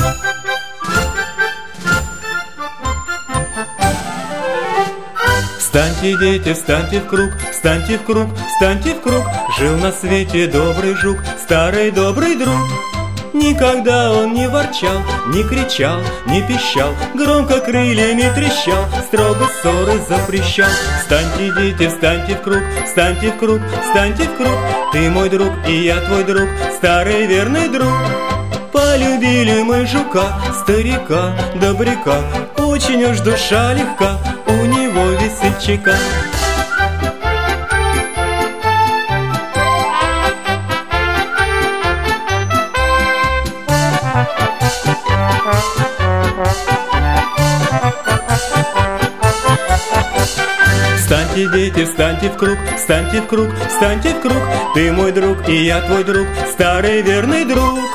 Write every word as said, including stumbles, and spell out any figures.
Встаньте, дети, встаньте в круг, встаньте в круг, встаньте в круг. Жил на свете добрый жук, старый добрый друг. Никогда он не ворчал, не кричал, не пищал, громко крыльями трещал, строго ссоры запрещал. Встаньте, дети, встаньте в круг, встаньте в круг, встаньте в круг. Ты мой друг, и я твой друг, старый верный друг. Полюбили мы жука, старика, добряка, очень уж душа легка у него весельчака. Встаньте, дети, встаньте в круг, встаньте в круг, встаньте в круг. Ты мой друг, и я твой друг, старый верный друг.